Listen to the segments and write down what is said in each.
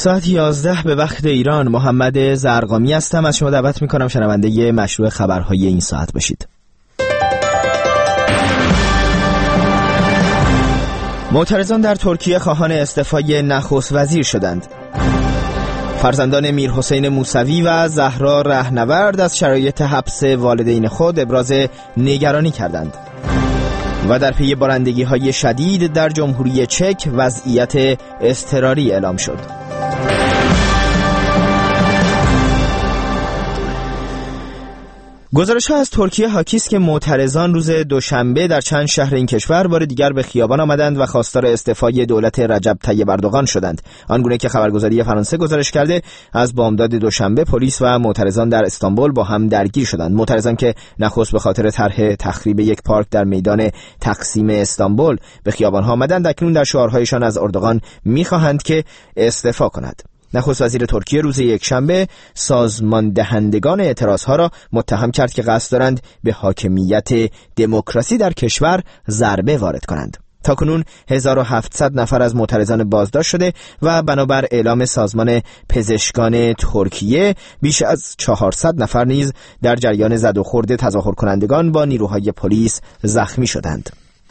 ساعت 11 به وقت ایران. محمد زرقامی هستم. از شما دعوت میکنم شنونده مشروع خبرهای این ساعت باشید. معترضان در ترکیه خواهان استعفای نخست وزیر شدند. فرزندان میرحسین موسوی و زهرا رهنورد از شرایط حبس والدین خود ابراز نگرانی کردند. و در پی بارندگی‌های شدید در جمهوری چک وضعیت اضطراری اعلام شد. گزارش‌ها از ترکیه حاکی است که معترضان روز دوشنبه در چند شهر این کشور بار دیگر به خیابان آمدند و خواستار استعفای دولت رجب طیب اردوغان شدند. آنگونه که خبرگزاری فرانسه گزارش کرده، از بامداد دوشنبه پلیس و معترضان در استانبول با هم درگیر شدند. معترضان که نخست به خاطر طرح تخریب یک پارک در میدان تقسیم استانبول به خیابان‌ها آمدند، اکنون در شعارهایشان از اردوغان می‌خواهند که استعفا کند. نخست وزیر ترکیه روز یکشنبه سازمان دهندگان اعتراضها را متهم کرد که قصد دارند به حاکمیت دموکراسی در کشور ضربه وارد کنند. تاکنون 1700 نفر از معترضان بازداشت شده و بنابر اعلام سازمان پزشکان ترکیه بیش از 400 نفر نیز در جریان زد و خورد تظاهر کنندگان با نیروهای پلیس زخمی شدند.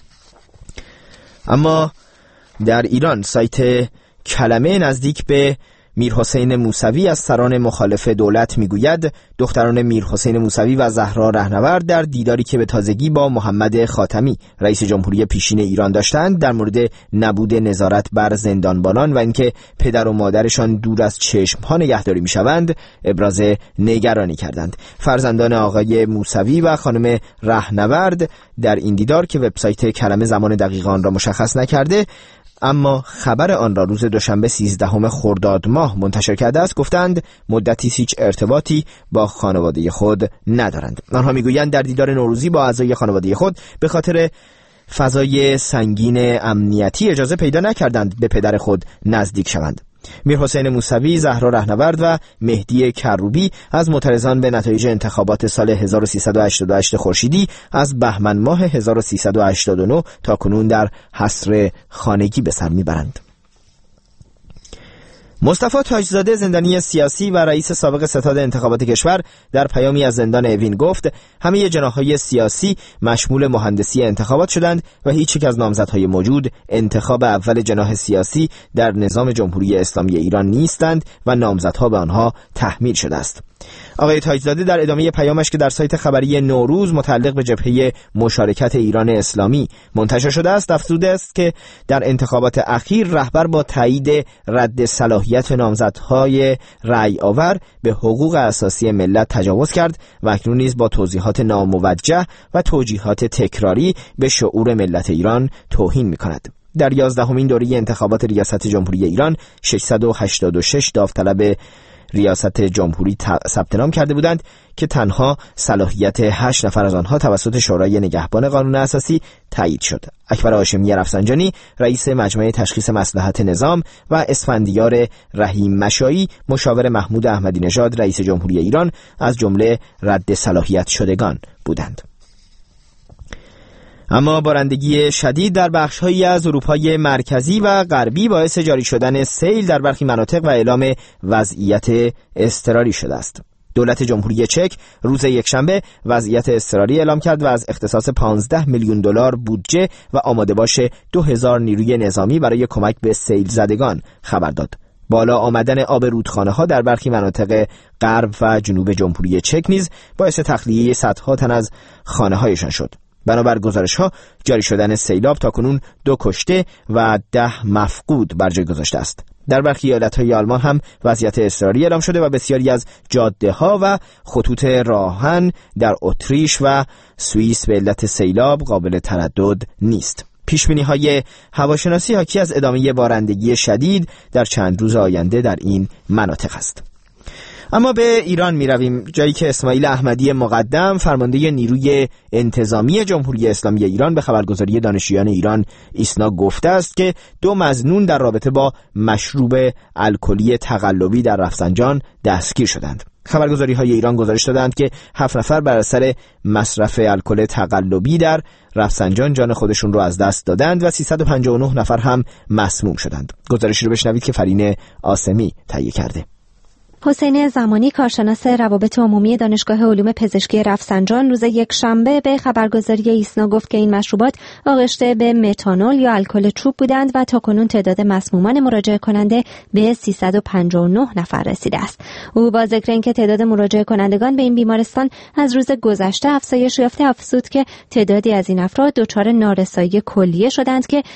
اما در ایران سایت کلمه نزدیک به میرحسین موسوی از سران مخالف دولت میگوید دختران میرحسین موسوی و زهرا رهنورد در دیداری که به تازگی با محمد خاتمی رئیس جمهوری پیشین ایران داشتند در مورد نبود نظارت بر زندانبانان و اینکه پدر و مادرشان دور از چشمها نگهداری میشوند ابراز نگرانی کردند. فرزندان آقای موسوی و خانم رهنورد در این دیدار که وبسایت کلمه زمان دقیق آن را مشخص نکرده اما خبر آن را روز دوشنبه 13 خرداد ماه منتشر کرده است، گفتند مدتی هیچ ارتباطی با خانواده خود ندارند. آنها میگویند در دیدار نوروزی با اعضای خانواده خود به خاطر فضای سنگین امنیتی اجازه پیدا نکردند به پدر خود نزدیک شوند. میرحسین موسوی، زهرا رهنورد و مهدی کروبی از معترضان به نتایج انتخابات سال 1388 خورشیدی از بهمن ماه 1389 تا کنون در حصر خانگی به سر میبرند. مصطفی تاجزاده، زندانی سیاسی و رئیس سابق ستاد انتخابات کشور، در پیامی از زندان اوین گفت همه جناح‌های سیاسی مشمول مهندسی انتخابات شدند و هیچ یک از نامزدهای موجود انتخاب اول جناح سیاسی در نظام جمهوری اسلامی ایران نیستند و نامزدها به آنها تحمیل شده است. آقای تاجزاده در ادامه پیامش که در سایت خبری نوروز متعلق به جبهه مشارکت ایران اسلامی منتشر شده است افزوده است که در انتخابات اخیر رهبر با تایید رد صلاحیت نامزدهای رأی آور به حقوق اساسی ملت تجاوز کرد و اکنون نیز با توضیحات ناموجه و توجیهات تکراری به شعور ملت ایران توهین می‌کند. در 11مین دوره انتخابات ریاست جمهوری ایران 686 داوطلب ریاست جمهوری ثبت نام کرده بودند که تنها صلاحیت 8 نفر از آنها توسط شورای نگهبان قانون اساسی تایید شد. اکبر هاشمی رفسنجانی، رئیس مجمع تشخیص مصلحت نظام و اسفندیار رحیم مشایی، مشاور محمود احمدی نژاد رئیس جمهوری ایران از جمله رد صلاحیت شدگان بودند. اما بارندگی شدید در بخش‌هایی از اروپای مرکزی و غربی باعث جاری شدن سیل در برخی مناطق و اعلام وضعیت اضطراری شده است. دولت جمهوری چک روز یکشنبه وضعیت اضطراری اعلام کرد و از اختصاص 15 میلیون دلار بودجه و آماده باش 2000 نیروی نظامی برای کمک به سیل زدگان خبر داد. بالا آمدن آب رودخانه‌ها در برخی مناطق غرب و جنوب جمهوری چک نیز باعث تخلیه صدها تن از خانه‌هایشان شد. بنابر گزارش‌ها جاری شدن سیلاب تاکنون 2 کشته و 10 مفقود بر جای گذاشته است. در برخی ایالت‌های آلمان هم وضعیت اضطراری اعلام شده و بسیاری از جاده‌ها و خطوط راهن در اتریش و سوئیس به علت سیلاب قابل تردد نیست. پیشبینی‌های هواشناسی حاکی از ادامه بارندگی شدید در چند روز آینده در این مناطق است. اما به ایران می رویم، جایی که اسماعیل احمدی مقدم، فرمانده نیروی انتظامی جمهوری اسلامی ایران، به خبرگزاری دانشجویان ایران ایسنا گفته است که 2 مظنون در رابطه با مشروب الکلی تقلبی در رفسنجان دستگیر شدند. خبرگزاری‌های ایران گزارش دادند که 7 نفر بر اثر مصرف الکل تقلبی در رفسنجان جان خودشون رو از دست دادند و 359 نفر هم مسموم شدند. گزارشی رو بشنوید که فرین آسمی تهیه کرده. حسین زمانی، کارشناس روابط عمومی دانشگاه علوم پزشکی رفسنجان، روز یکشنبه به خبرگزاری ایسنا گفت که این مشروبات آغشته به متانول یا الکل چوب بودند و تاکنون تعداد مسمومان مراجعه کننده به 359 نفر رسیده است. او با ذکر اینکه تعداد مراجعه کنندگان به این بیمارستان از روز گذشته افزایش یافته، افزود که تعدادی از این افراد دچار نارسایی کلیه شدند که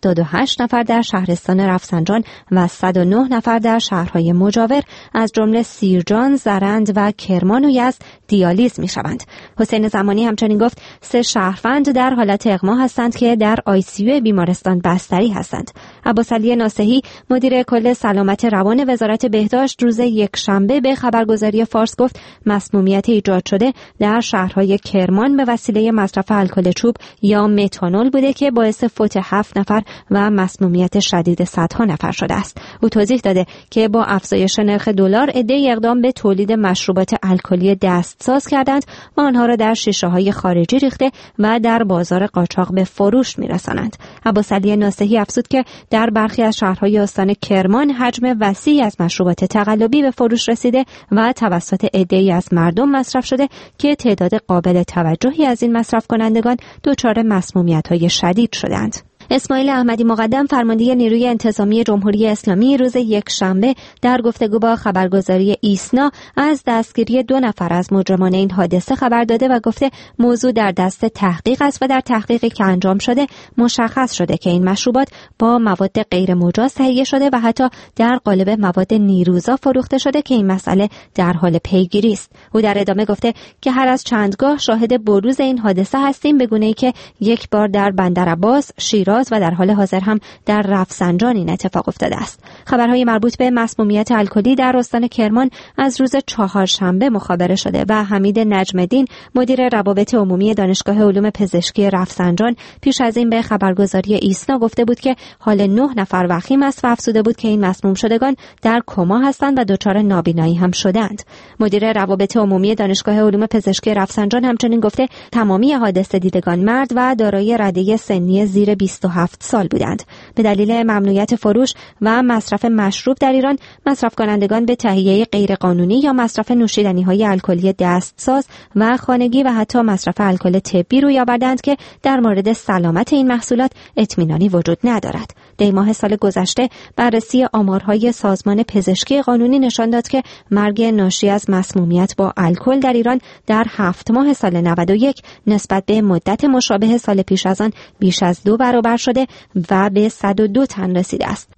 78 نفر در شهرستان رفسنجان و 109 نفر در شهرهای مجاور از جمله سیرجان، زرند و کرمان و یزد دیالیز می‌شوند. حسین زمانی همچنین گفت 3 شهروند در حالت اغما هستند که در آی‌سی‌یو بیمارستان بستری هستند. عباسعلی ناصحی، مدیر کل سلامت روان وزارت بهداشت، روز یکشنبه به خبرگزاری فارس گفت مسمومیت ایجاد شده در شهرهای کرمان به وسیله مصرف الکل چوب یا متانول بوده که باعث فوت 7 نفر و مسمومیت شدید صدها نفر شده است. او توضیح داده که با افزایش نرخ دلار عده‌ای اقدام به تولید مشروبات الکلی دستساز کردند و آنها را در شیشه‌های خارجی ریخته و در بازار قاچاق به فروش می‌رسانند. عباسعلی ناصحی افزود که در برخی از شهرهای استان کرمان حجم وسیعی از مشروبات تقلبی به فروش رسیده و توسط عده‌ای از مردم مصرف شده که تعداد قابل توجهی از این مصرف کنندگان دچار مسمومیت‌های شدید شدند. اسماعیل احمدی مقدم، فرمانده نیروی انتظامی جمهوری اسلامی، روز یکشنبه در گفتگو با خبرگزاری ایسنا از دستگیری 2 نفر از مجرمان این حادثه خبر داده و گفته موضوع در دست تحقیق است و در تحقیقی که انجام شده مشخص شده که این مشروبات با مواد غیر مجاز تهیه شده و حتی در قالب مواد نیروزا فروخته شده که این مسئله در حال پیگیری است. او در ادامه گفته که هر از چندگاه شاهد بروز این حادثه هستیم، به گونه‌ای که یک بار در بندرعباس، شیراز و در حال حاضر هم در رفسنجان این اتفاق افتاده است. خبرهای مربوط به مسمومیت الکلی در استان کرمان از روز چهارشنبه مخابره شده و حمید نجم‌الدین، مدیر روابط عمومی دانشگاه علوم پزشکی رفسنجان، پیش از این به خبرگزاری ایسنا گفته بود که حال 9 نفر وخیم است و افزوده بود که این مسموم شدگان در کما هستند و دچار نابینایی هم شدند. مدیر روابط عمومی دانشگاه علوم پزشکی رفسنجان همچنین گفته تمامی حادثه دیدگان مرد و دارای رده سنی زیر 27 سال بودند. به دلیل ممنوعیت فروش و مصرف مشروب در ایران، مصرف کنندگان به تهیه غیرقانونی یا مصرف نوشیدنی‌های الکلی دستساز و خانگی و حتی مصرف الکل طبی روی آوردند که در مورد سلامت این محصولات اطمینانی وجود ندارد. دی ماه سال گذشته بررسی آمارهای سازمان پزشکی قانونی نشان داد که مرگ ناشی از مسمومیت با الکل در ایران در 7 ماه سال 91 نسبت به مدت مشابه سال پیش از آن بیش از 2 برابر شده و به 102 تن رسیده است.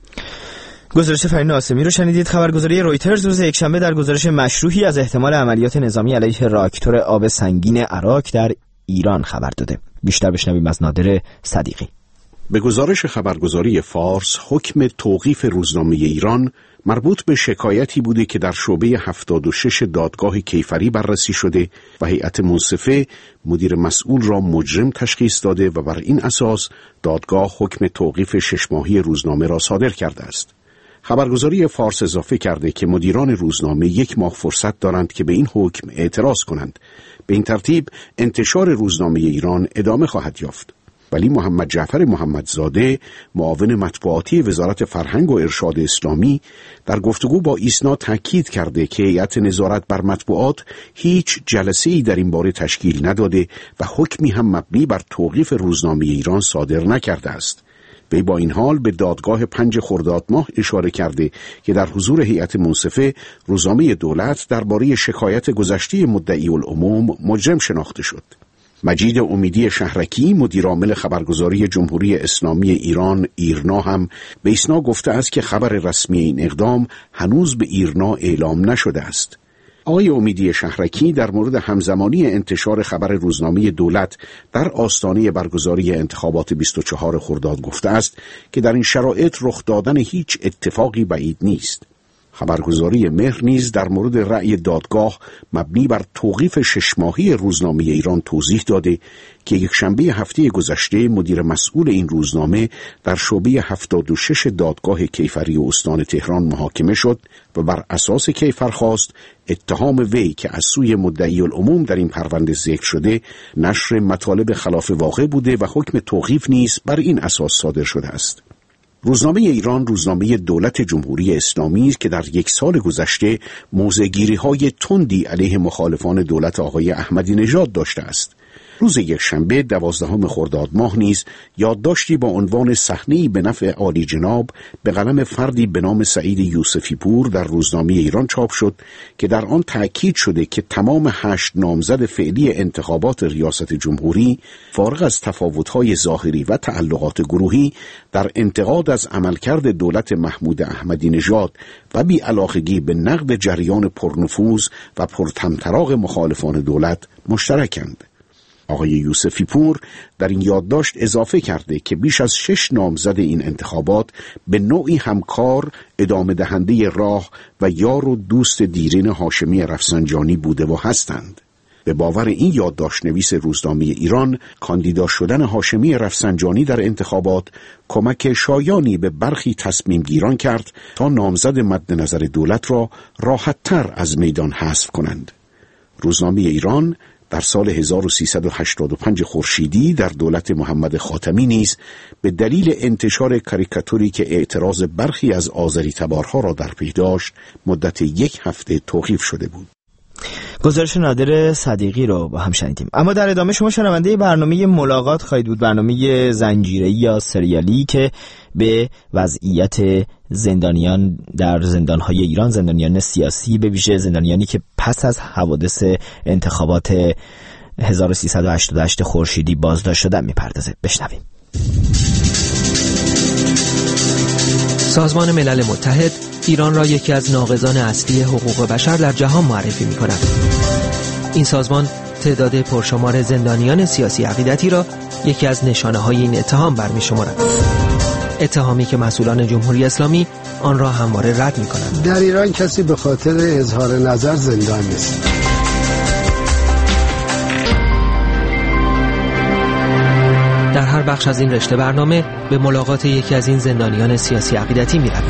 گزارش فرین آسمی رو شنیدید. خبرگزاری رویترز روز یکشنبه در گزارش مشروحی از احتمال عملیات نظامی علیه راکتور آب سنگین عراق در ایران خبر داده. بیشتر بشنویم از نادر صدیقی. به گزارش خبرگزاری فارس، حکم توقیف روزنامه ایران مربوط به شکایتی بوده که در شعبه 76 دادگاه کیفری بررسی شده و هیئت منصفه مدیر مسئول را مجرم تشخیص داده و بر این اساس دادگاه حکم توقیف 6 ماهی روزنامه را صادر کرده است. خبرگزاری فارس اضافه کرده که مدیران روزنامه 1 ماه فرصت دارند که به این حکم اعتراض کنند. به این ترتیب انتشار روزنامه ایران ادامه خواهد یافت. ولی محمد جعفر محمدزاده، معاون مطبوعاتی وزارت فرهنگ و ارشاد اسلامی، در گفتگو با ایسنا تاکید کرده که هیئت نظارت بر مطبوعات هیچ جلسه‌ای در این باره تشکیل نداده و حکمی هم مبنی بر توقیف روزنامه ایران صادر نکرده است. وی با این حال به دادگاه 5 خرداد ماه اشاره کرده که در حضور هیئت منصفه روزنامه دولت درباره شکایت گذشته مدعی العموم مجرم شناخته شد. مجید امیدی شهرکی، مدیرعامل خبرگزاری جمهوری اسلامی ایران ایرنا، هم به ایسنا گفته است که خبر رسمی این اقدام هنوز به ایرنا اعلام نشده است. آقای امیدی شهرکی در مورد همزمانی انتشار خبر روزنامه دولت در آستانه برگزاری انتخابات 24 خرداد گفته است که در این شرایط رخ دادن هیچ اتفاقی بعید نیست. خبرگزاری مهر نیز در مورد رأی دادگاه مبنی بر توقیف 6 ماهی روزنامه ایران توضیح داده که یکشنبه هفته گذشته مدیر مسئول این روزنامه در شعبه 76 دادگاه کیفری استان تهران محاکمه شد و بر اساس کیفرخواست اتهام وی که از سوی مدعی العموم در این پرونده ذکر شده نشر مطالب خلاف واقع بوده و حکم توقیف نیز بر این اساس صادر شده است. روزنامه ایران روزنامه دولت جمهوری اسلامی است که در 1 سال گذشته موضع‌گیری‌های تندی علیه مخالفان دولت آقای احمدی نژاد داشته است. روز یکشنبه 12 خرداد ماه نیز یادداشتی با عنوان صحنه‌ای به نفع عالی جناب به قلم فردی به نام سعید یوسفی پور در روزنامه ایران چاپ شد که در آن تأکید شده که تمام 8 نامزد فعلی انتخابات ریاست جمهوری فارغ از تفاوت‌های ظاهری و تعلقات گروهی در انتقاد از عملکرد دولت محمود احمدی نژاد و بی‌علاقگی به نقد جریان پرنفوذ و پرطمطراق مخالفان دولت مشترکند. آقای یوسفی پور در این یادداشت اضافه کرده که بیش از 6 نامزد این انتخابات به نوعی همکار، ادامه دهنده راه و یار و دوست دیرین هاشمی رفسنجانی بوده و هستند. به باور این یادداشت نویس روزنامه ایران، کاندیدا شدن هاشمی رفسنجانی در انتخابات کمک شایانی به برخی تصمیم گیران کرد تا نامزد مد نظر دولت را راحت‌تر از میدان حذف کنند. روزنامه ایران در سال 1385 خورشیدی در دولت محمد خاتمی نیز به دلیل انتشار کاریکاتوری که اعتراض برخی از آذری تبارها را در پی داشت مدت 1 هفته توقیف شده بود. گزارش نادر صدیقی رو با هم شنیدیم. اما در ادامه شما شنونده برنامه ملاقات خواهید بود، برنامه زنجیره‌ای یا سریالی که به وضعیت زندانیان در زندان‌های ایران، زندانیان سیاسی، به ویژه زندانیانی که پس از حوادث انتخابات 1388 خورشیدی بازداشت شدن میپردازه. بشنویم. سازمان ملل متحد ایران را یکی از ناقضان اصلی حقوق بشر در جهان معرفی می‌کند. این سازمان تعداد پرشمار زندانیان سیاسی عقیدتی را یکی از نشانه‌های این اتهام برمی‌شمارد. اتهامی که مسئولان جمهوری اسلامی آن را همواره رد می‌کنند. در ایران کسی به خاطر اظهار نظر زندان نیست. در هر بخش از این رشته برنامه به ملاقات یکی از این زندانیان سیاسی عقیدتی می‌رویم.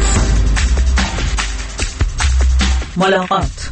ملاقات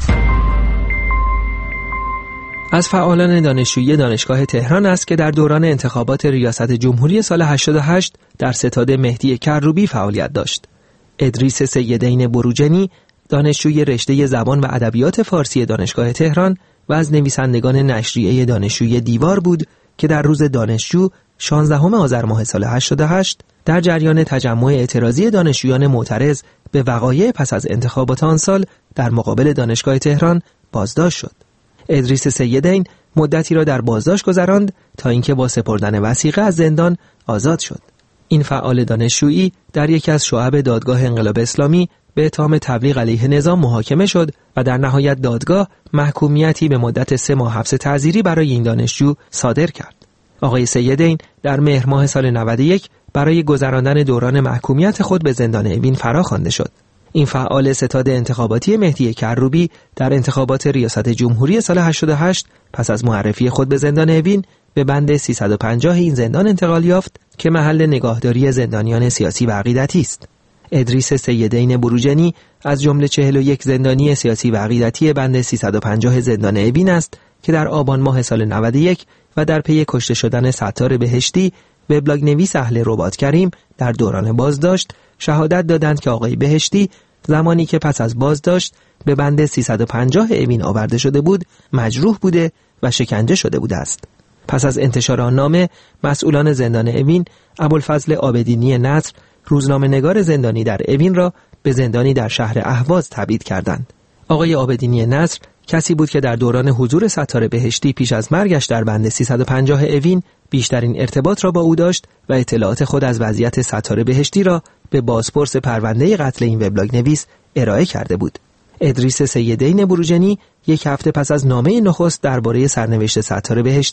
از فعالان دانشجویی دانشگاه تهران است که در دوران انتخابات ریاست جمهوری سال 88 در ستاد مهدی کروبی فعالیت داشت. ادریس سیدین بروجنی دانشجوی رشته زبان و ادبیات فارسی دانشگاه تهران و از نویسندگان نشریه دانشجویی دیوار بود که در روز دانشجو 16 آذر ماه سال 88 در جریان تجمع اعتراضی دانشجویان معترض به وقایع پس از انتخابات آن سال در مقابل دانشگاه تهران بازداشت شد. ادریس سیدین مدتی را در بازداشت گذراند تا اینکه با سپردن وثیقه از زندان آزاد شد. این فعال دانشجویی در یکی از شعب دادگاه انقلاب اسلامی به اتهام تبلیغ علیه نظام محاکمه شد و در نهایت دادگاه محکومیتی به مدت 3 ماه حبس تعزیری برای این دانشجو صادر کرد. آقای سیدین در مهر ماه سال 91 برای گذراندن دوران محکومیت خود به زندان اوین فراخوانده شد. این فعال ستاد انتخاباتی مهدی کروبی در انتخابات ریاست جمهوری سال 88 پس از معرفی خود به زندان اوین به بند 350 این زندان انتقال یافت که محل نگاهداری زندانیان سیاسی و عقیدتی است. ادریس سیدین بروجنی از جمله 41 زندانی سیاسی و عقیدتی بند 350 زندان اوین است که در آبان ماه سال 91 و در پی کشته شدن ستار بهشتی وبلاگ نویس اهل رباط کریم در دوران بازداشت شهادت دادند که آقای بهشتی زمانی که پس از بازداشت به بند 350 اوین آورده شده بود مجروح بوده و شکنجه شده بوده است. پس از انتشار آن نامه مسئولان زندان اوین ابوالفضل عابدینی نصر روزنامه‌نگار زندانی در اوین را به زندانی در شهر اهواز تبعید کردند. آقای عابدینی نصر کسی بود که در دوران حضور ستار بهشتی پیش از مرگش در بند 350 اوین بیشترین ارتباط را با او داشت و اطلاعات خود از وضعیت ستار بهشتی را به بازپرس پرونده قتل این وبلاگ نویس ارائه کرده بود. ادریس سیدین بروجنی 1 هفته پس از نامه نخست درباره سرنوشت ستار بهشتی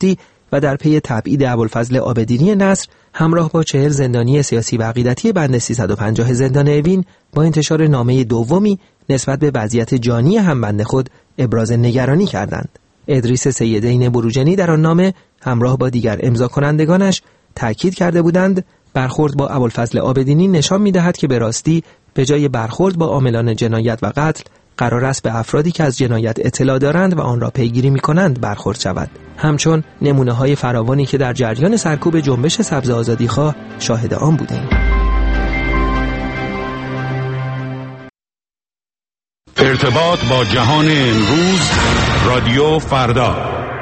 و در پی تبعید ابوالفضل عابدینی نصر همراه با 40 زندانی سیاسی و عقیدتی بند 350 زندان اوین با انتشار نامه دومی نسبت به وضعیت جانی همبند خود ابراز نگرانی کردند. ادریس سیدین بروجنی در آن نامه همراه با دیگر امضا کنندگانش تأکید کرده بودند برخورد با ابوالفضل عابدینی نشان می‌دهد که به راستی به جای برخورد با عاملان جنایت و قتل قرار است به افرادی که از جنایت اطلاع دارند و آن را پیگیری می‌کنند برخورد شود. همچون نمونه‌های فراوانی که در جریان سرکوب جنبش سبز آزادیخواه شاهد آن بودند. ارتباط با جهان امروز، رادیو فردا.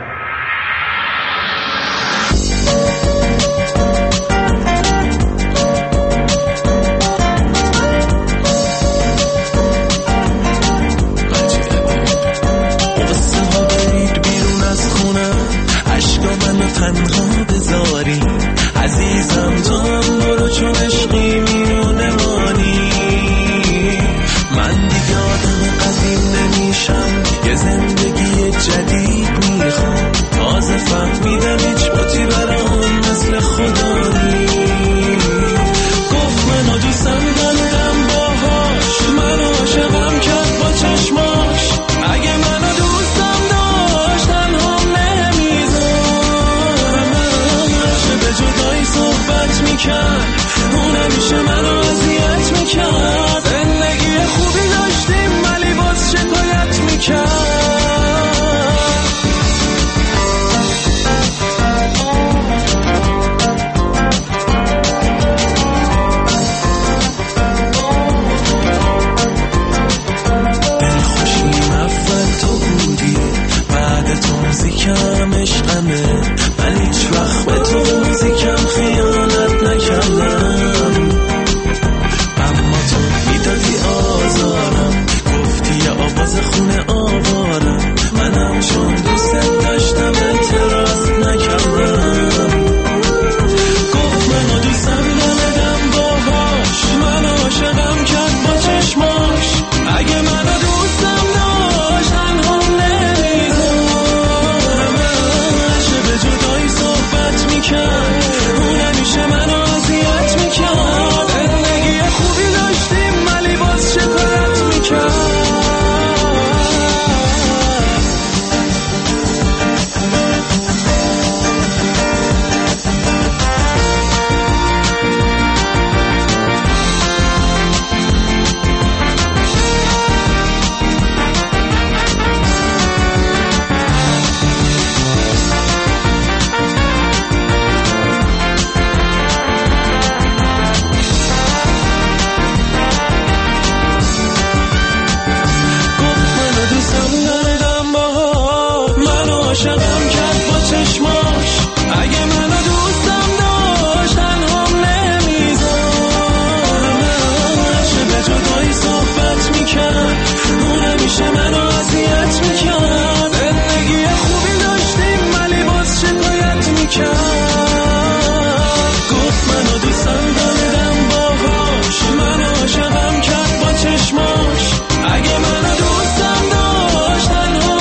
تنها بذاری عزیزم، تو هم برو چون عشقی میمونه مانی. من دیگه آدم قدیم نمیشم، یه زندگی جدید میخوام. تازه فهمیدم هیچ بوتی برام مثل خدا نیست. گفت منو دوستم دارم باهاش، منو عاشقم کرد با چشماش. اگه منو دوستم داشت تنهام جدایی صحبت میکرد، اون همیشه منو اذیت میکرد. زندگی خوبی داشتیم ولی باز شکایت میکرد. دلخوشیم اول تو بودی، بعد تو موزیکم عشقمه. من هیچ وقت به تو موزیکم خیانت نکردم، اما تو میدادی آزارم. گفتی یه آواز خونه آوارم، منم چون دوست داشتم اعتراض نکردم. گفت منو دوستم ندم باهاش، منو عاشقم کرد با چشماش. اگه منو دوستم داشت تنها صحبت میکرد، اون همیشه منو اذیت میکرد. زندگی خوبی داشتیم ولی باز شکایت میکرد. عاشقم کرد با چشماش. اگه منو دوستم داشت تنهام نمیذاره به جدایی صحبت میکرد، اون همیشه منو اذیت میکرد. زندگی خوبی داشتیم ولی باز شکایت میکرد. گفت منو دوستم دارم باهاش، منو عاشقم کرد با چشماش. اگه منو دوستم داشت تنهام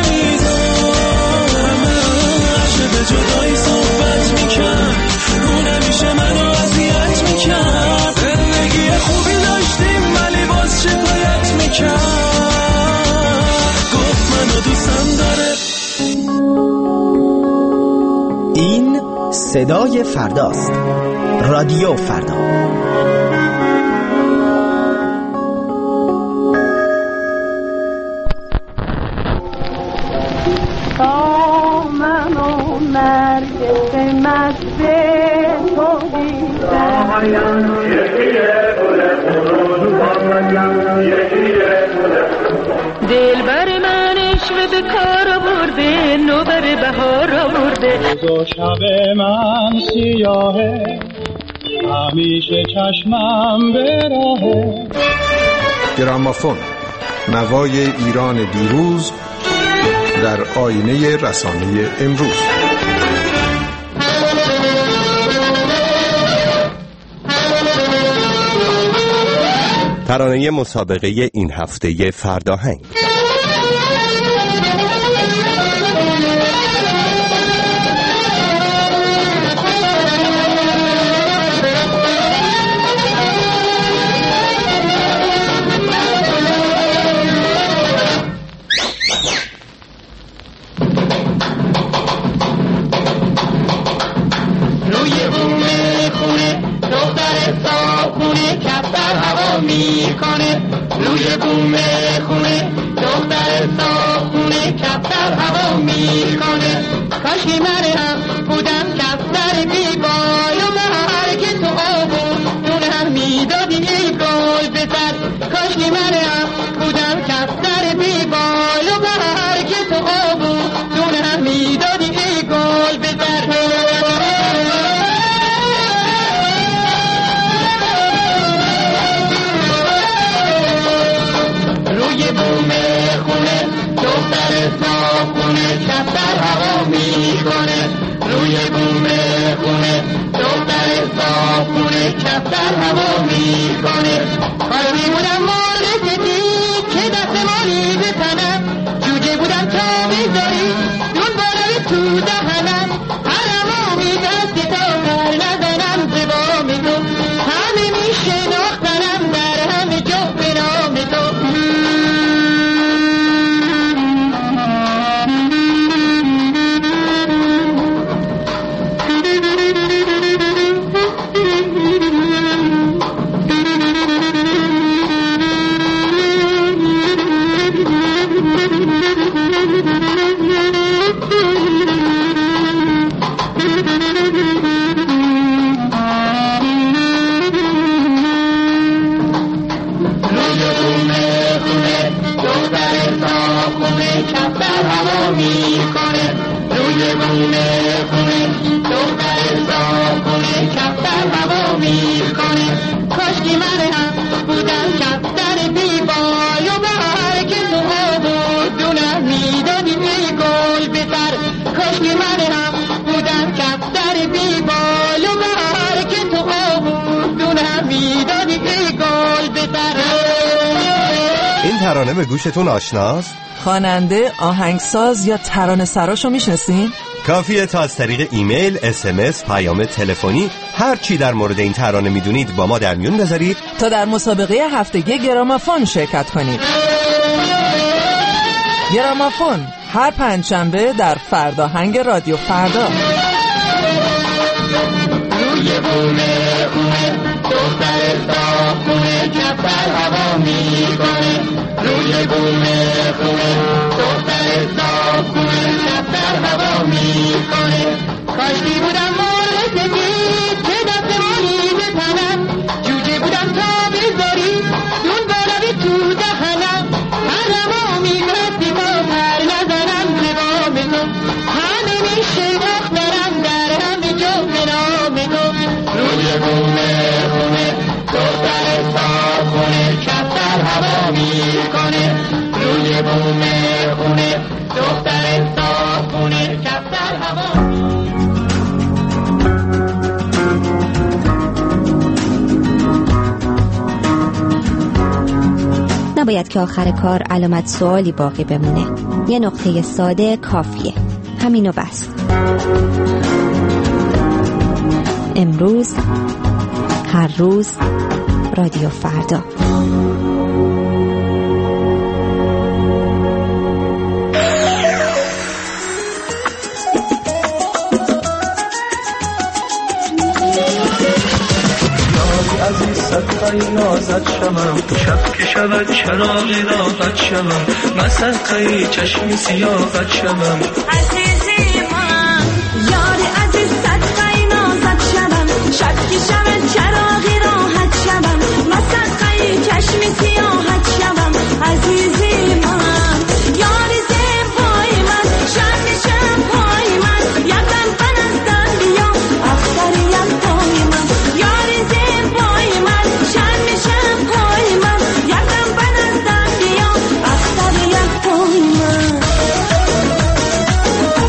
جدایی صحبت میکرد، اون همیشه منو اذیت میکرد. زندگی خوبی داشتیم ولی باز شکایت میکرد. گفت منو دوستم داره. این صدای فرداست، رادیو فردا. نرگس مست تو دیدم، دلبر من عشق به کار آورده، نوبر بهار آورده. دو شب من سیاهه، همیشه چشمم به راهه. گرامافون، نوای ایران دیروز در آینه رسانه امروز. ترانه مسابقه این هفته فرداهنگ. روی بوم خونه دختر صاحونه کفتر هوا میکنه. کاشکی من هم بودم کفتر بیبال و بهار که تو آبونم میدادی ای گل به سر. کاشکی من هم بودم کفتر بیبال و بهار که تو آبونم میدادی ای گل به سر. روی بوم خونه دختر صاحونه کفتر هوا میکنه. روی بوم خونه دختر صاحونه کفتر هوا میکنه. خواهی بودم مال ستی که دست مالی بزنم، جوجه بودم تا میذاری دون بالای تو دهنم. هرما میدستی تا پر نزنم زبام تو، همه میشناختنم در همه جا به نام تو. این ترانه به گوشتون آشناست؟ خواننده، آهنگساز یا ترانه سراشو میشناسین؟ کافیه تا از طریق ایمیل، SMS، پیام تلفنی هر چی در مورد این ترانه میدونید با ما در میون بذارید تا در مسابقه هفتگی گرامافون شرکت کنید. گرامافون هر پنجشنبه در فرداهنگ رادیو فردا. روی بومه دختر صاحونه کفتر هوا میکنه. روی بومه دختر صاحونه کفتر هوا میکنه. کاشکی بودم مال سفید که دست مالی بزنم، جوجه بودم تا بذاری دون بالای تو دهنم. هرما میدستی تا پر نزنم زبام تو، همه میشناختنم در همه جا به نام تو. روی بومه دختر صاحونه کفتر هوا میکنه. روی بومه دختر صاحونه کفتر هوا. نباید که آخر کار علامت سوالی باقی بمونه. یه نقطه ساده کافیه، همینو بس. امروز، هر روز، رادیو فردا. عزیز صدقه نازد شمم، شب که شود چراغی راحت شمم، من صدقه چشمی سیاحت شمم. عزیزی من یار عزیز صدقه نازد شمم، شب که شود چراغی راحت شمم، من صدقه چشمی سیاحت شمم. عزیزی من یار زیبای من، شب شب پای من، یکم من از دنیا اختریت پای من. یار زیبای من، شب شب پای من، یکم من از دنیا اختریت پای من.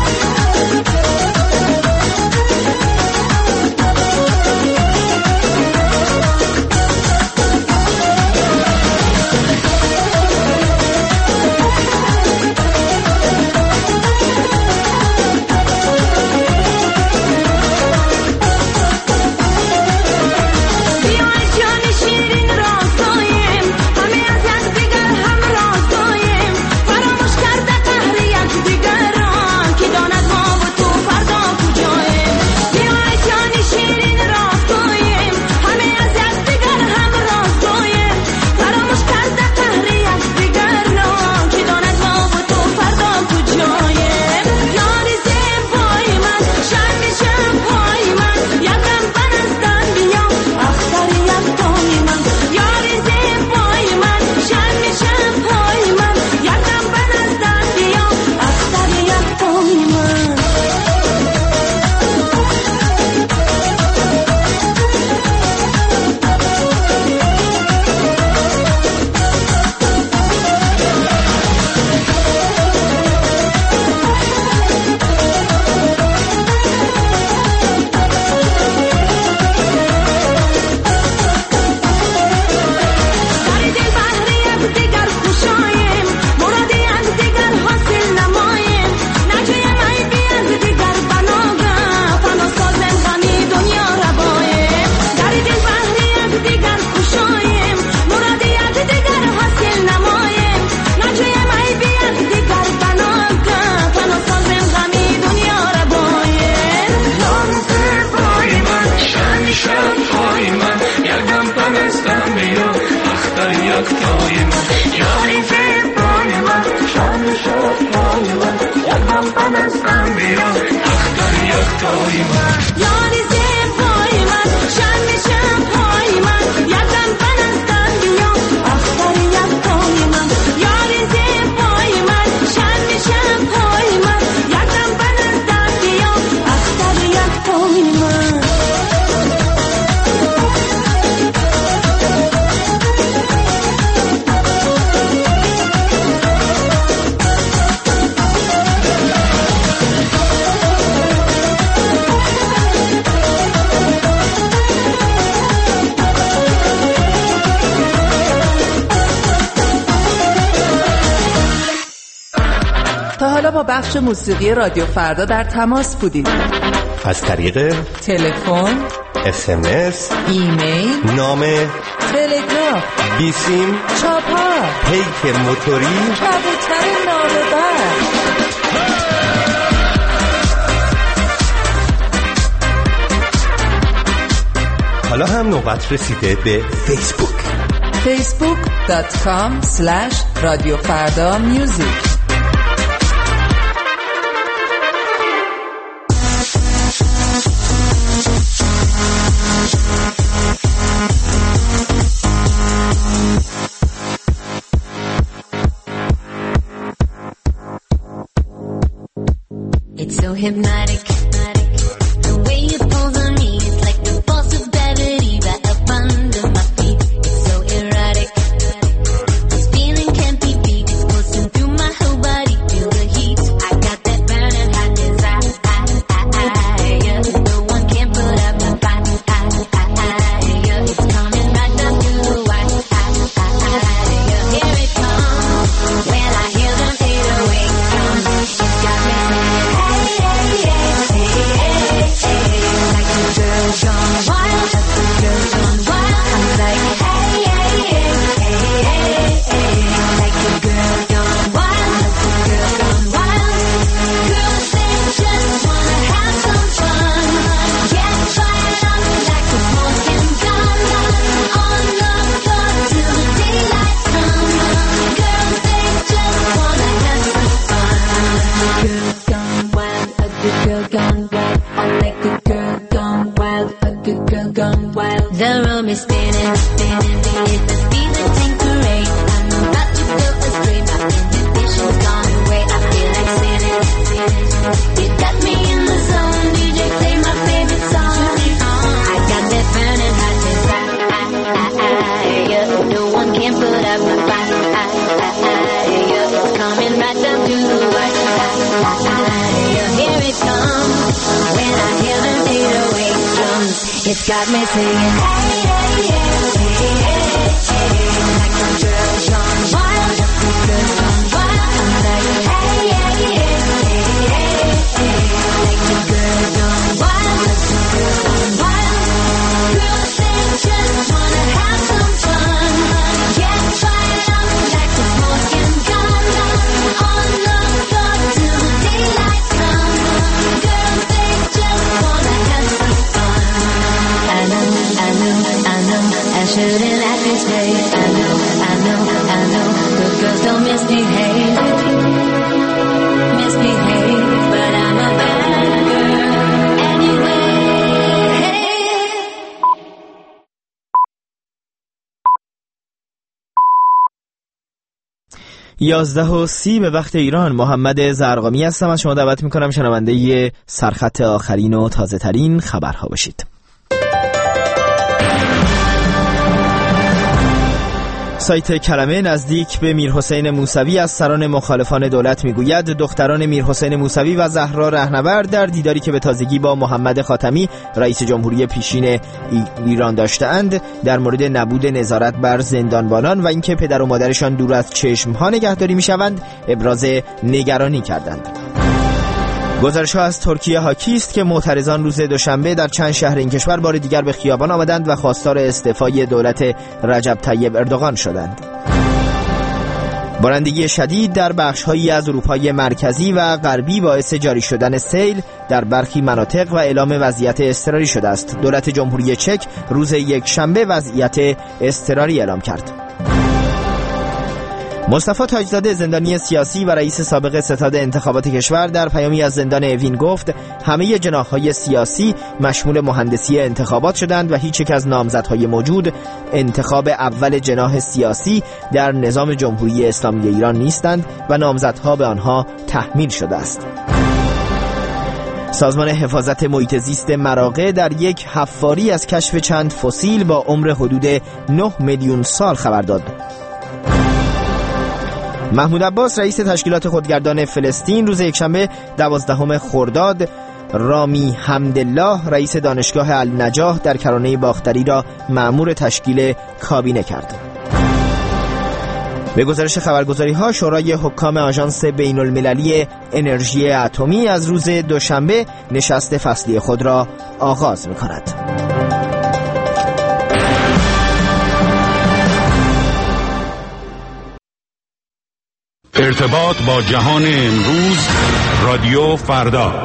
توی من یاری زیر پای من شن میشم پای من یکم من از دن بیام اختریت پای من یاری زیر پای من شن میشم پای من یکم من از دن بیام اختریت پای من تا حالا با بخش موسیقی رادیو فردا در تماس بودید؟ از طریق تلفن، SMS، ایمیل، نامه، تلگراف، بیسیم، چاپار، پیک موتوری، کبوتر نامه‌بر. حالا هم نوبت رسیده به فیسبوک. facebook.com/radiofardamusic. It's so hypnotic, the way you pulls on me, it's like the force of gravity right up under my feet. It's so erotic, this feeling can't be beat. It's coursing through my whole body, feel the heat. I got that burning hot desire, no one can put up my fire. It's coming right down to the wire. Here it comes, when I hear them 808 drums, it's got me singing. The room is spinning, spinning. It's the speed that Tanqueray. I'm about to go astray. My inhibition's gone away. I feel like spinning, spinning. You got me in the zone. DJ, play my favorite song. I got that burning hot desire. No one can put up my fire. It's coming right down to the wire. Here it comes. When I hear them 808 drums, it's got me singing. Like a girl gone wild, like a girl gone wild. I'm like, like a girl gone wild, like a girl gone wild. Girls, they just wanna have some fun. Get fired up like a smoking gun. On the floor till the daylight comes. Girls, they just wanna have some fun. I know, I shouldn't act this way. I know, good girls don't misbehave, but I'm a bad girl anyway. 11:30 به وقت ایران. محمد زرقامی هستم. از شما دعوت میکنم شنونده سرخط آخرین و تازه ترین خبرها باشید. سایت کلمه نزدیک به میرحسین موسوی از سران مخالفان دولت میگوید دختران میرحسین موسوی و زهرا رهنورد در دیداری که به تازگی با محمد خاتمی رئیس جمهوری پیشین ایران داشته‌اند در مورد نبود نظارت بر زندانبانان و اینکه پدر و مادرشان دور از چشمها نگهداری میشوند ابراز نگرانی کردند. گزارش‌ها از ترکیه حاکی است که معترضان روز دوشنبه در چند شهر این کشور بار دیگر به خیابان آمدند و خواستار استعفای دولت رجب طیب اردوغان شدند. بارندگی شدید در بخش‌هایی از اروپای مرکزی و غربی باعث جاری شدن سیل در برخی مناطق و اعلام وضعیت اضطراری شده است. دولت جمهوری چک روز یکشنبه وضعیت اضطراری اعلام کرد. مصطفی تاجزاده زندانی سیاسی و رئیس سابق ستاد انتخابات کشور در پیامی از زندان اوین گفت همه جناح‌های سیاسی مشمول مهندسی انتخابات شدند و هیچ یک از نامزدهای موجود انتخاب اول جناح سیاسی در نظام جمهوری اسلامی ایران نیستند و نامزدها به آنها تحمیل شده است. سازمان حفاظت محیط زیست مراغه در یک حفاری از کشف چند فسیل با عمر حدود 9 میلیون سال خبر داد. محمود عباس رئیس تشکیلات خودگردان فلسطین روز یکشنبه 12 خرداد رامی حمدالله رئیس دانشگاه النجاح در کرانه باختری را مأمور تشکیل کابینه کرد. به گزارش خبرگزاری‌ها شورای حکام آژانس بین‌المللی انرژی اتمی از روز دوشنبه نشست فصلی خود را آغاز می‌کند. ارتباط با جهان امروز رادیو فردا.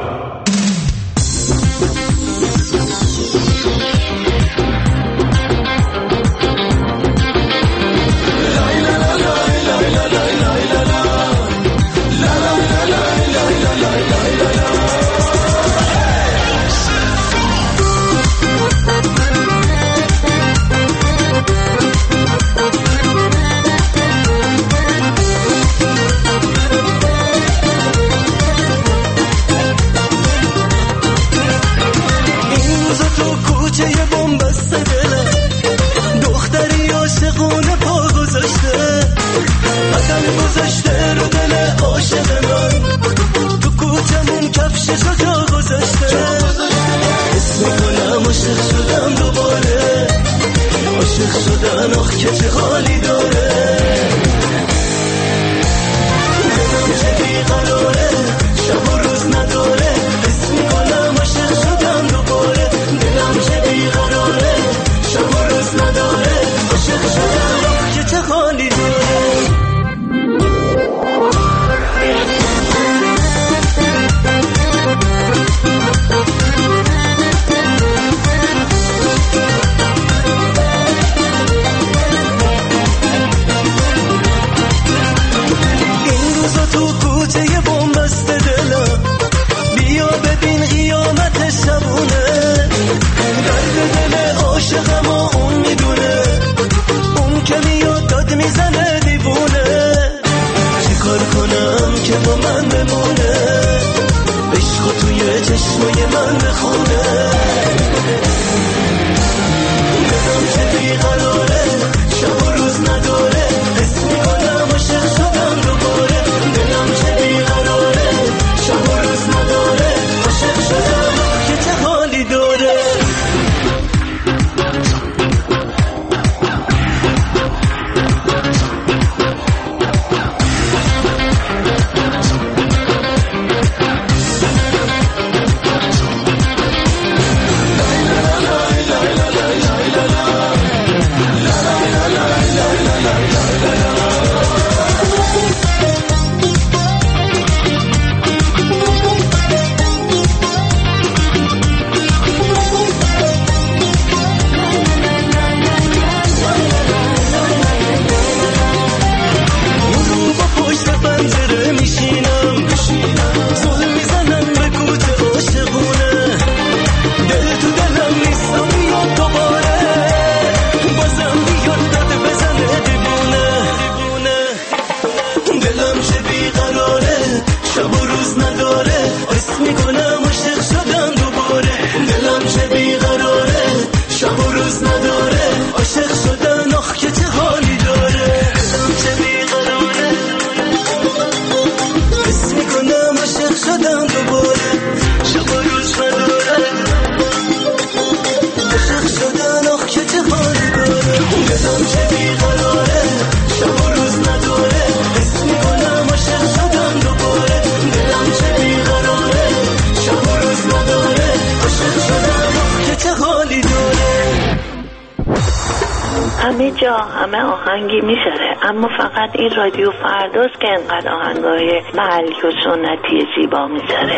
همه جا همه آهنگی میذاره، اما فقط این رادیو فرداست که انقدر آهنگای محلی و سنتی زیبا میذاره.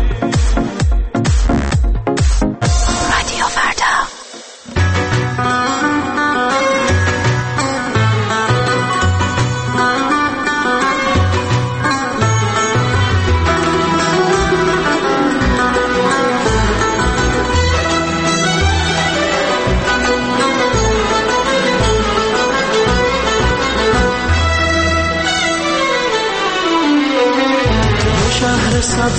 رادیو فردا.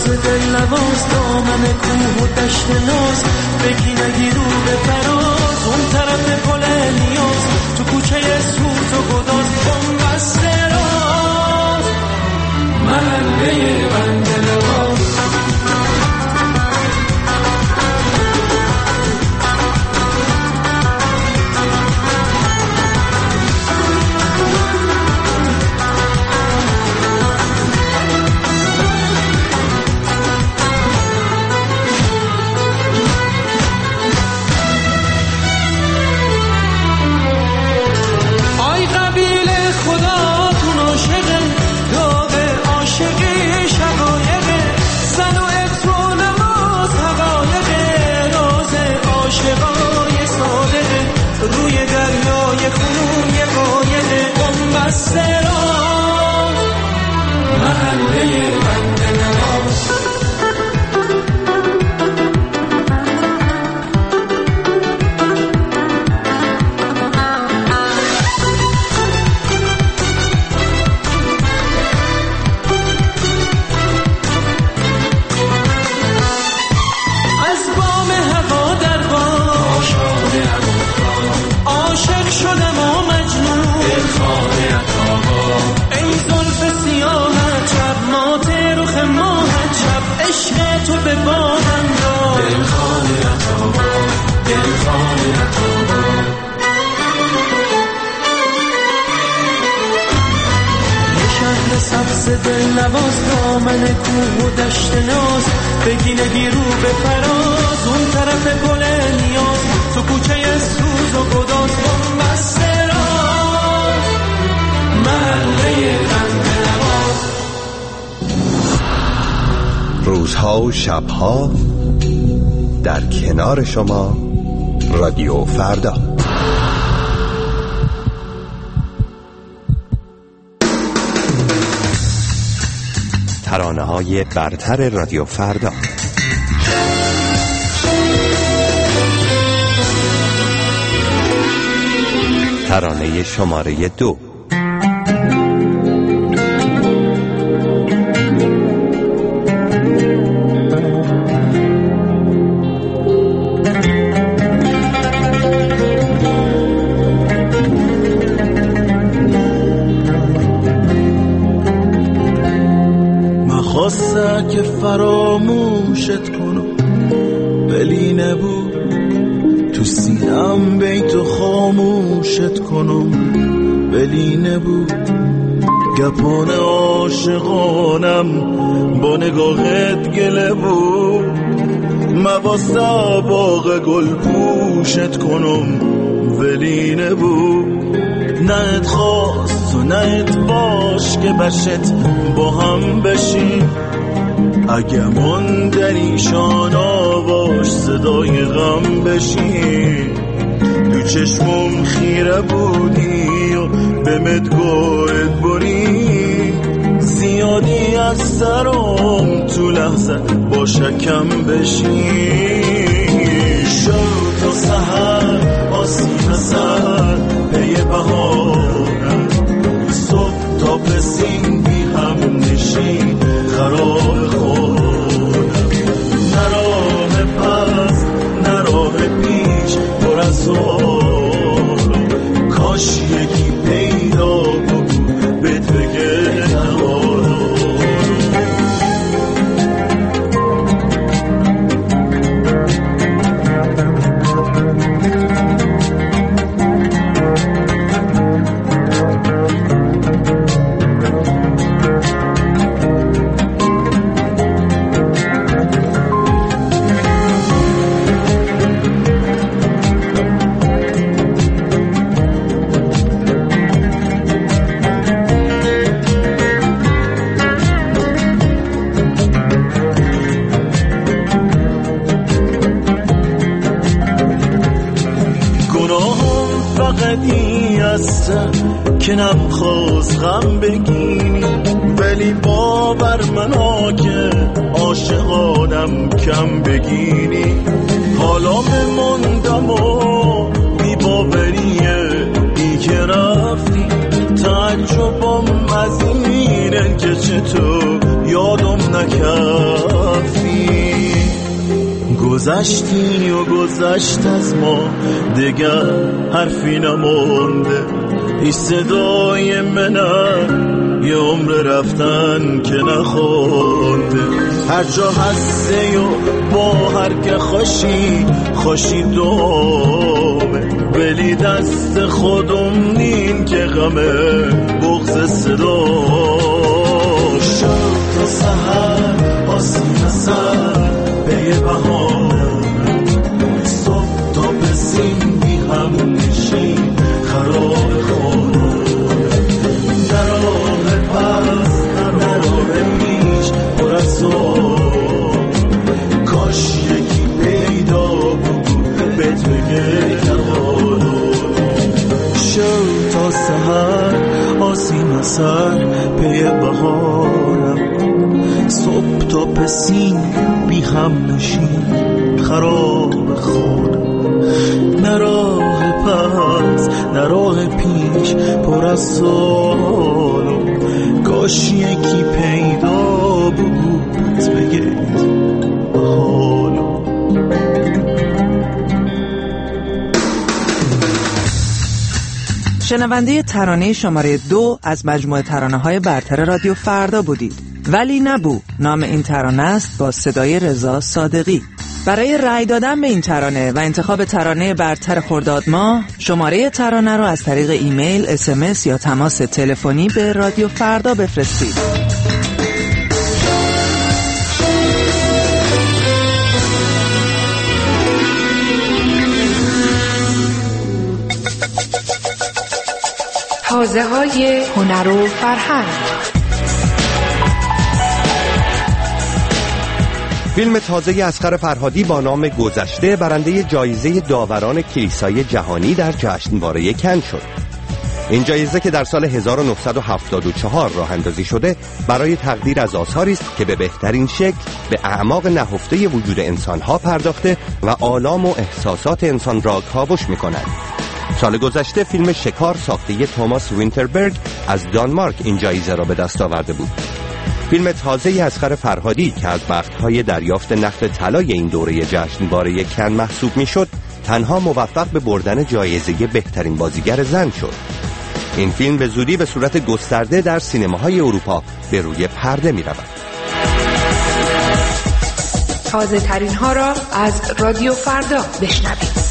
سبز دل نواز دامن کوه و دشت ناز بگی نگیرو به فراز اون طرف گل نیاز تو کوچه سوز و گداز بنبسته راز محله بند نواز دل نواز دامن کوه و دشت ناز بگی نگیرو به فراز اون طرف گل نیاز تو کوچه سوز و گداز بنبسته راز محله بند نواز روزها و شبها در کنار شما رادیو فردا. ترانه‌های برتر رادیو فردا. ترانه شماره 2. خواستم که فراموشت کنم ولی نبود تو سینم بیتو خاموشت کنم ولی نبود گپان عاشقانم با نگاهت گله بود مواسا باغ گل پوشت کنم ولی نبود نهت خواست و نهت باش که بشت با هم بشیم اگه من در ایشان آواش صدای غم بشیم دو چشمم خیره بودی و به مدگوهت بونی زیادی از سرم تو لحظه با شکم بشیم شد تا سهر آسیب سر پی بهارم صبح تا پسین بی هم نشین خراب خودم نراه پس نراه پیش پر از کاش یکی پیدا بود بهت بگه که نمیخواست غم بگیری ولی باور منا که عاشقانم کم بگیری حالا بموندم و بی باوریه ای که رفتی تعجبم از اینه که چطور یادم نکردی گذشتی و گذشت از ما، دیگر حرفی نمونده. این صدای منم یه عمر رفتن که نخونده. هر جا هسته و با هر که خوشی دومه، ولی دست خودم نین که غمه بغض صدا شد. تا سحر آسین سر به یه بهار، صبح تا بسیم بی هم نشین خراب خود. در راه پس در راه پیش پر از صبح، کاش یکی پیدا بود بهت بگه نهارو. شد تا سحر آسین سر پی بهارم، صبح تا پسین بی هم نشین خراب خود. در راه پس در راه پیش پر از سالو، کاش یکی پیدا بود بگه حالو. شنونده ترانه شماره 2 از مجموعه ترانه‌های برتر رادیو فردا بودید. ولی نبو نام این ترانه است، با صدای رضا صادقی. برای رأی دادن به این ترانه و انتخاب ترانه برتر خرداد ماه، شماره ترانه رو از طریق ایمیل، SMS یا تماس تلفنی به رادیو فردا بفرستید. حوزه‌های هنر و فرهنگ. فیلم تازه اصغر فرهادی با نام گذشته برنده جایزه داوران کلیسای جهانی در جشنواره کن شد. این جایزه که در سال 1974 راه اندازی شده، برای تقدیر از آثاری است که به بهترین شکل به اعماق نهفته وجود انسان‌ها پرداخته و آلام و احساسات انسان را کاوش می‌کند. سال گذشته فیلم شکار ساخته توماس وینتربرگ از دانمارک این جایزه را به دست آورده بود. فیلم تازه اصغر فرهادی که از بخت‌های دریافت نخل طلای این دوره جشنواره کن محسوب می‌شد، تنها موفق به بردن جایزه بهترین بازیگر زن شد. این فیلم به زودی به صورت گسترده در سینماهای اروپا به روی پرده می‌رود. تازه ترین ها را از رادیو فردا بشنوید.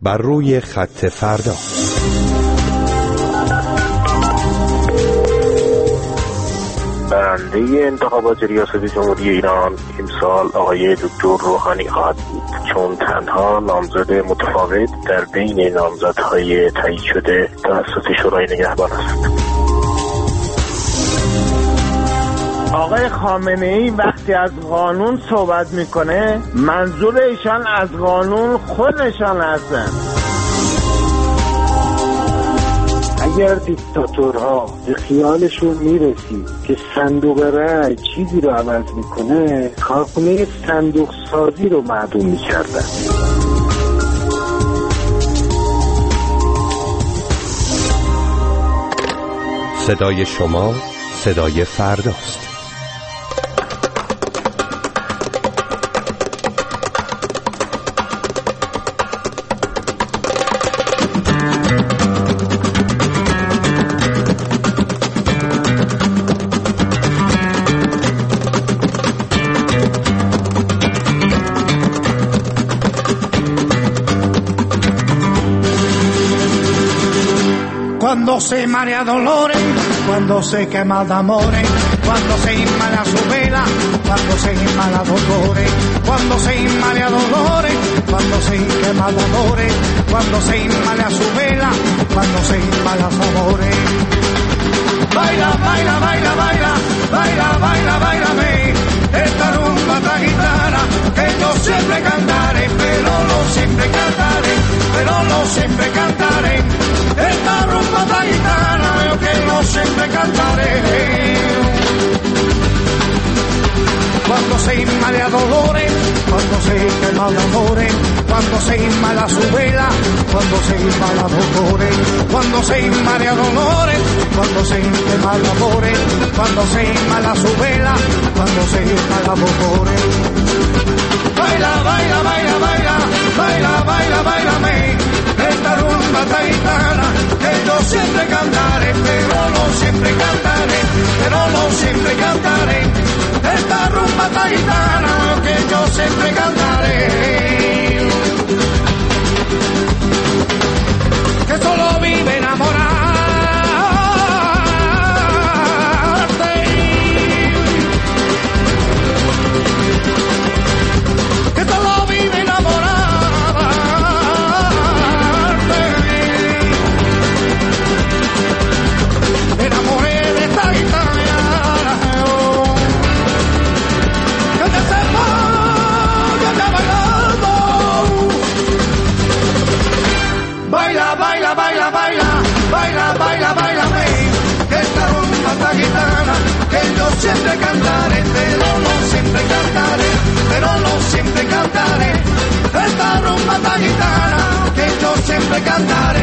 بر روی خط فردا. برنده انتخابات ریاست جمهوری ایران امسال آقای دکتر روحانی خواهد بود، چون تنها نامزد متفاوت در بین نامزدهای تایید شده توسط شورای نگهبان است. آقای خامنه‌ای وقتی از قانون صحبت میکنه منظور ایشان از قانون خودشان هستن. اگر دیکتاتورها به خیالشون میرسید که صندوق رای چیزی رو عوض میکنه، کارخونه صندوق سازی رو معدوم میکردن. صدای شما صدای فرداست. Cuando se marea dolores, cuando se quema de amores, cuando se inmala su vela, cuando se inmala dolores, cuando se inmala dolores, cuando se quema de amores, cuando se inmala su vela, cuando se inmala amores. Baila, baila, baila, baila, baila, baila, bailame, esta rumba tan gitana que yo siempre cantaré, pero no siempre cantaré, pero no siempre cantaré. Esta rumba tan gitana yo que no siempre cantaré. Cuando se inmala dolores, cuando se quema de amores, cuando se inmala su vela, cuando se inmala dolores, cuando se inmala dolores, cuando se quema de amores, cuando se inmala su vela, cuando se inmala dolores. Baila, baila, baila, baila, baila, baila, bailame, esta rumba tan gitana que yo siempre cantaré, pero no siempre cantaré, pero no siempre cantaré. Esta rumba tan gitana que yo siempre cantaré. Que solo vive enamorarte. Que solo vive enamorarte. Me enamoré de esta gitana. Baila, baila, baila, baila, baila, baila, bailame, que esta rumba tan gitana que yo siempre cantaré, pero no siempre cantaré, pero no siempre cantaré. Esta rumba tan gitana que yo siempre cantaré.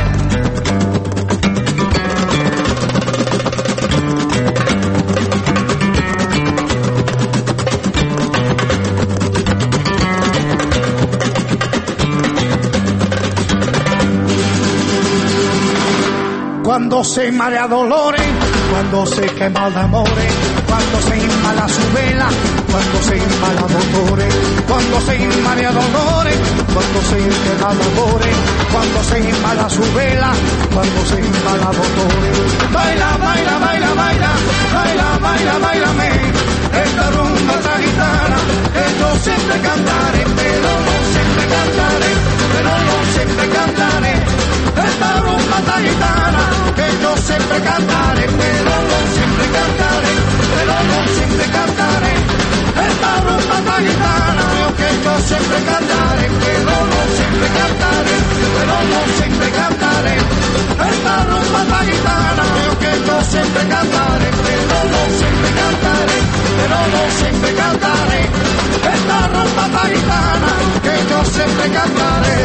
Cuando se marea dolores, cuando se quema de amores, cuando se inmala su vela, cuando se inmala dolores, cuando se inmala dolores, cuando se quema de amores, cuando se inmala su vela, cuando se inmala dolores. Baila, baila, baila, baila, baila, baila, bailame, esta rumba tan gitana que yo siempre cantaré, pero no siempre cantaré, pero no siempre cantaré. Esta rumba tan gitana que yo siempre cantaré, pero no siempre cantaré, pero no siempre cantaré. Esta rumba tan gitana que yo siempre cantaré, pero no siempre cantaré, pero no siempre cantaré. Esta rumba tan gitana que yo siempre cantaré, pero no siempre cantaré, pero no siempre cantaré. Esta rumba tan gitana que yo siempre cantaré.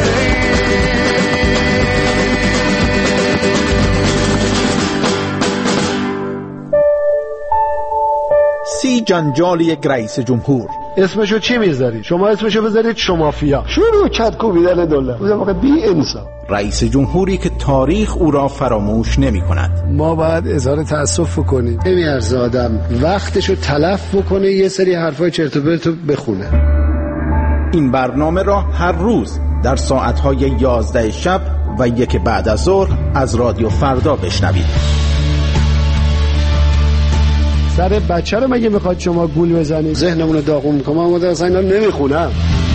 سی جنجال یک رئیس جمهور. اسمشو چی میذاری؟ شما اسمشو بذارید شمافیا. شروع کرد کوبیدن دلار. بودم واقعا بی انصاف. رئیس جمهوری که تاریخ او را فراموش نمی کند. ما باید اظهار تأسف کنیم. نمیارزه آدم وقتشو تلف بکنه یه سری حرفای چرت و پرت بخونه. این برنامه را هر روز در ساعت‌های 11 شب و 1 بعد از ظهر از رادیو فردا بشنوید. سر بچه رو مگه میخواد شما گول بزنید؟ ذهنمون رو داغون میکنم. من اصلا اینا نمیخونم.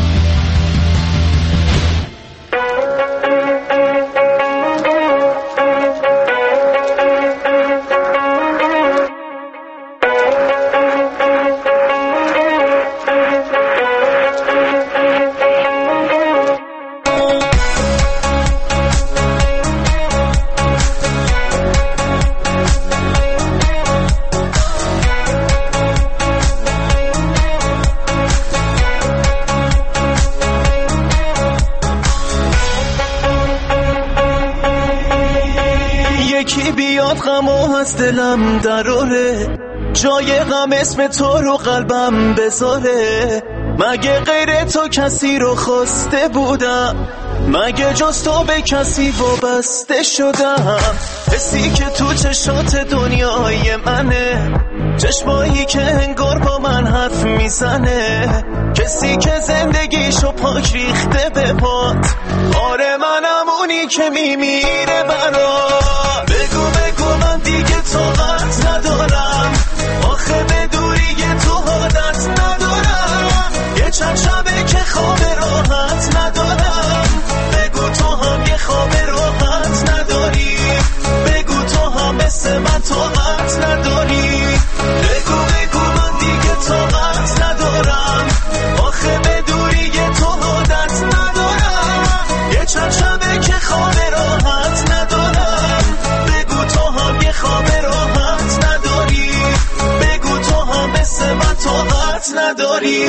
از دلم دراره، جای غم اسم تو رو قلبم بذاره. مگه غیر تو کسی رو خواسته بودم؟ مگه جز تو به کسی وابسته شدم؟ حسی که تو چشات دنیای منه، چشمایی که انگار با من حرف میزنه، کسی که زندگیشو پاک ریخته به پات. آره منم اونی که میمیره برات. بگو من دیگه طاقت ندارم، آخه به دوری تو عادت ندارم. یه چند شبه که خواب راحت ندارم. بگو تو هم یه خواب راحت نداری، بگو تو هم مثل من طاقت نداری. بگو من دیگه طاقت ندارم، آخه به دوری تو عادت ندارم. یه چند شبه که خواب راحت ندارم. بگو تو هم یه خواب راحت نداری، بگو تو هم مثل من طاقت نداری.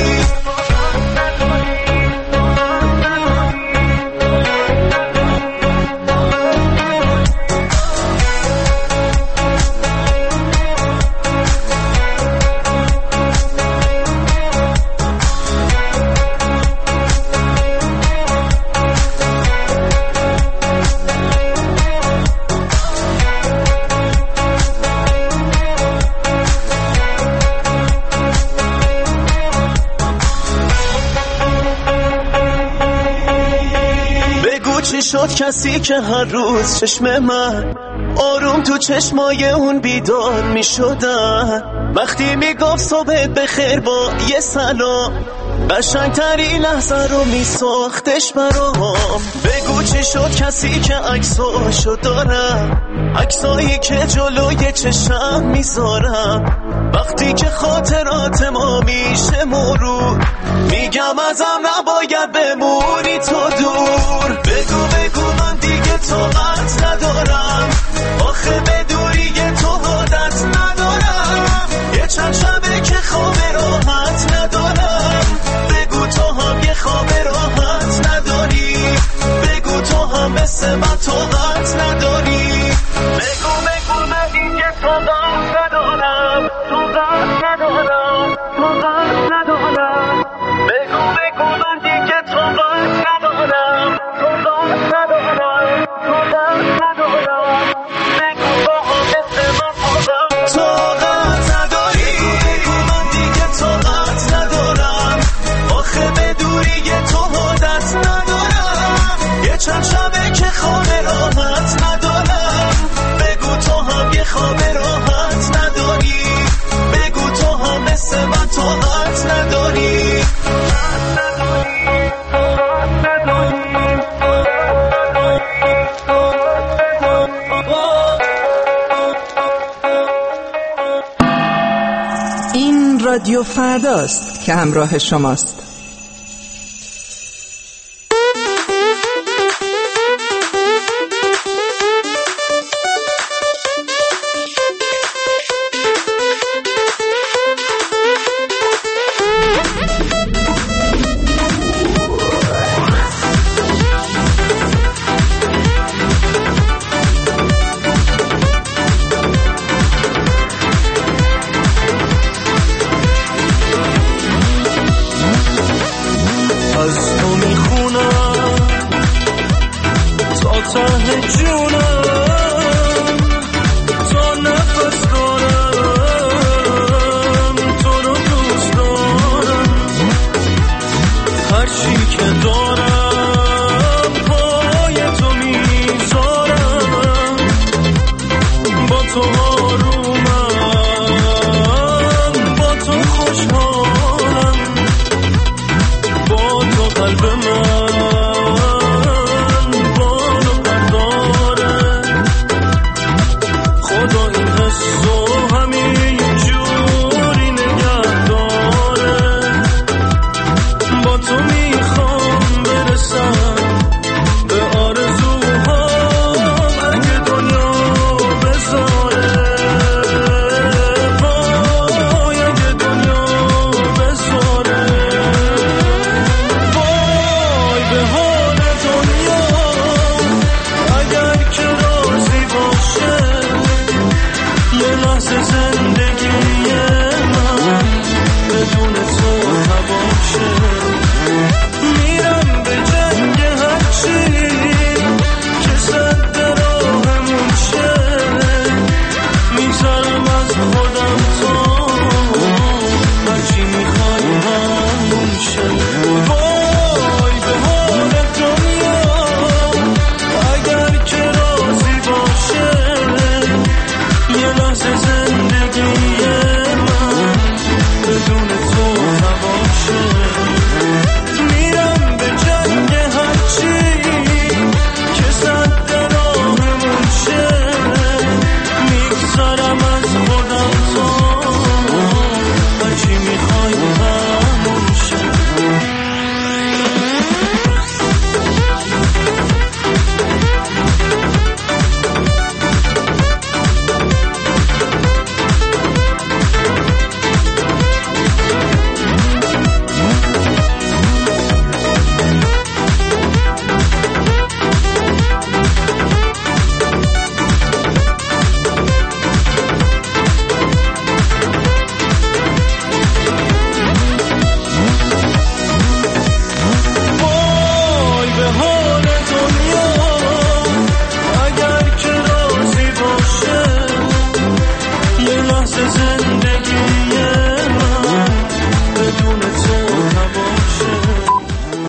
چی شد کسی که هر روز چشم من آروم تو چشمای اون بیدار می شدن؟ وقتی می گفت صبحت بخیر با یه سلام، قشنگترین لحظه رو می ساختش برام. بگو چی شد کسی که عکساشو دارم، عکسایی که جلوی چشم میذارم. وقتی که خاطرات ما میشه مرور، میگم ازم نباید بمونی تو دور. بگو من دیگه طاقت ندارم، آخه به دوری تو عادت ندارم. یه چند شبه که خواب راحت ندارم. بگو تو هم یه خواب راحت نداری، بگو تو هم مثل من طاقت نداری. بگو من دیگه طاقت ندارم، طاقت ندارم، طاقت ندارم. بگو من دیگه طاقت ندارم، طاقت ندارم، طاقت ندارم. بگو با هم مثل من طاقت نداری. بگو من دیگه طاقت ندارم، آخه به دوری تو عادت ندارم. یه چند شبه که خواب راحت ندارم. بگو تو هم یه خواب راحت نداری، بگو تو هم مثل من طاقت نداری. این رادیو فرداست که همراه شماست. از تو میخونم تا ته جونم،